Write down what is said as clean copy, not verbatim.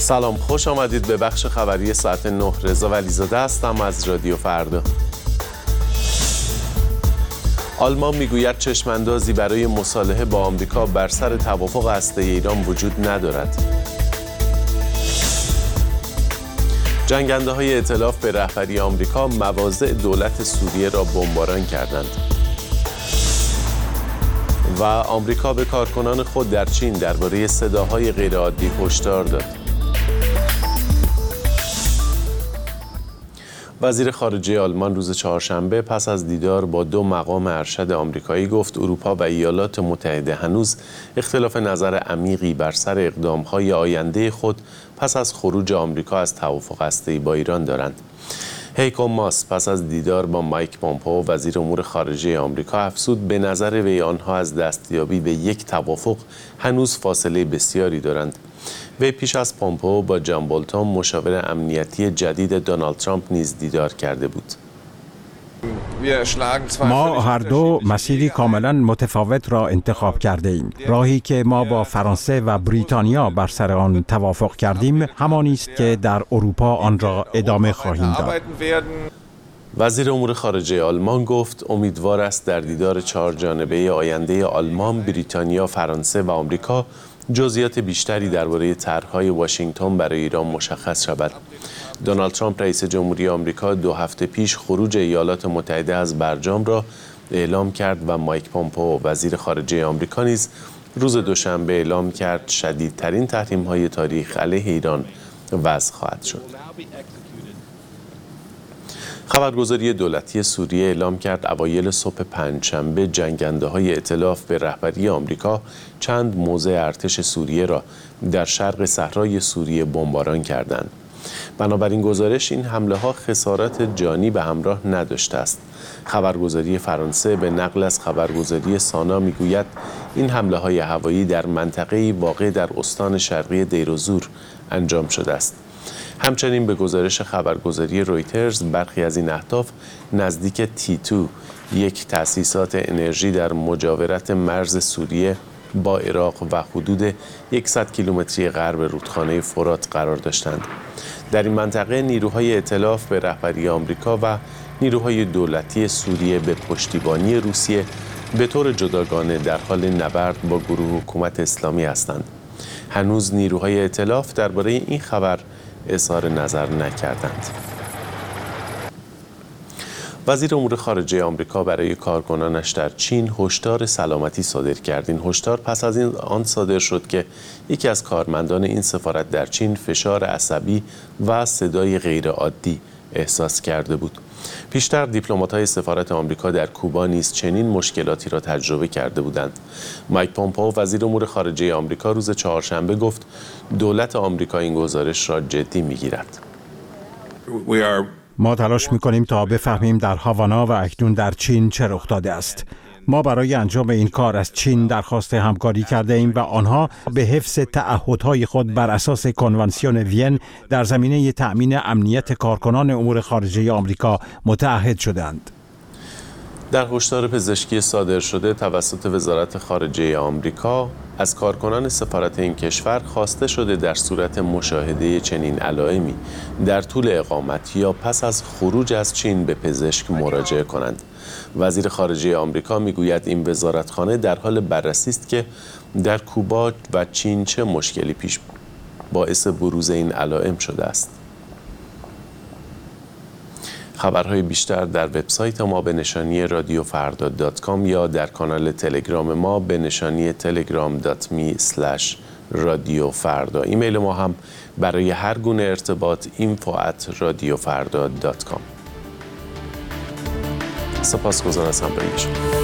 سلام، خوش آمدید به بخش خبری ساعت 9. رضا ولیزاده هستم از رادیو فردا. آلمان میگوید چشماندازی برای مصالحه با آمریکا بر سر توافق هسته‌ای ایران وجود ندارد. جنگنده‌های ائتلاف به رهبری آمریکا مواضع دولت سوریه را بمباران کردند. و آمریکا به کارکنان خود در چین درباره صداهای غیرعادی هشدار داد. وزیر خارجه آلمان روز چهارشنبه پس از دیدار با 2 مقام ارشد آمریکایی گفت اروپا و ایالات متحده هنوز اختلاف نظر عمیقی بر سر اقدام‌های آینده خود پس از خروج آمریکا از توافق هسته‌ای با ایران دارند. هیکو ماس پس از دیدار با مایک پومپئو وزیر امور خارجه آمریکا افزود به نظر وی آنها از دستیابی به یک توافق هنوز فاصله بسیاری دارند. وی پیش از پومپئو با جان بولتون مشاور امنیتی جدید دونالد ترامپ نیز دیدار کرده بود. ما هر دو مسیری کاملا متفاوت را انتخاب کرده ایم. راهی که ما با فرانسه و بریتانیا بر سر آن توافق کردیم همانی است که در اروپا آن را ادامه خواهیم داد. وزیر امور خارجه آلمان گفت امیدوار است در دیدار 4 جانبه آینده آلمان، بریتانیا، فرانسه و آمریکا جزئیات بیشتری درباره طرح‌های واشنگتن برای ایران مشخص شود. دونالد ترامپ رئیس جمهوری آمریکا 2 هفته پیش خروج ایالات متحده از برجام را اعلام کرد و مایک پومپئو وزیر خارجه آمریکا نیز روز دوشنبه اعلام کرد شدیدترین تحریم‌های تاریخ علیه ایران وضع خواهد شد. خبرگزاری دولتی سوریه اعلام کرد اوایل صبح پنجشنبه جنگنده‌های ائتلاف به رهبری آمریکا چند موضع ارتش سوریه را در شرق صحرای سوریه بمباران کردند. بنابراین گزارش این حمله‌ها خسارات جانی به همراه نداشته است. خبرگزاری فرانسه به نقل از خبرگزاری سانا میگوید این حمله‌های هوایی در منطقه‌ای واقع در استان شرقی دیرزور انجام شده است. همچنین به گزارش خبرگزاری رویترز برخی از این اهداف نزدیک تیتو، یک تأسیسات انرژی در مجاورت مرز سوریه با عراق و حدود 100 کیلومتری غرب رودخانه فرات قرار داشتند. در این منطقه نیروهای ائتلاف به رهبری آمریکا و نیروهای دولتی سوریه به پشتیبانی روسیه به طور جداگانه در حال نبرد با گروه حکومت اسلامی هستند. هنوز نیروهای ائتلاف درباره این خبر اظهار نظر نکردند. وزیر امور خارجه آمریکا برای کارکنانش در چین هشدار سلامتی صادر کرد. این هشدار پس از آن صادر شد که یکی از کارمندان این سفارت در چین فشار عصبی و صدای غیرعادی احساس کرده بود. پیشتر دیپلمات‌های سفارت آمریکا در کوبا نیز چنین مشکلاتی را تجربه کرده بودند. مایک پومپئو وزیر امور خارجه آمریکا روز چهارشنبه گفت دولت آمریکا این گزارش را جدی می‌گیرد. ما تلاش می‌کنیم تا بفهمیم در هاوانا و اکنون در چین چه رخ داده است. ما برای انجام این کار از چین درخواست همکاری کرده ایم و آنها به حفظ تعهدهای خود بر اساس کنوانسیون وین در زمینه تأمین امنیت کارکنان امور خارجه آمریکا متعهد شدند. در هشدار پزشکی صادر شده توسط وزارت خارجه آمریکا از کارکنان سفارت این کشور خواسته شده در صورت مشاهده چنین علائمی در طول اقامت یا پس از خروج از چین به پزشک مراجعه کنند. وزیر خارجه آمریکا میگوید این وزارتخانه در حال بررسی است که در کوبا و چین چه مشکلی باعث بروز این علائم شده است. خبرهای بیشتر در وبسایت ما به نشانی radiofarda.com یا در کانال تلگرام ما به نشانی telegram.me/radiofarda. ایمیل ما هم برای هر گونه ارتباط info@radiofarda.com. سپاسگزارم از همراهی شما.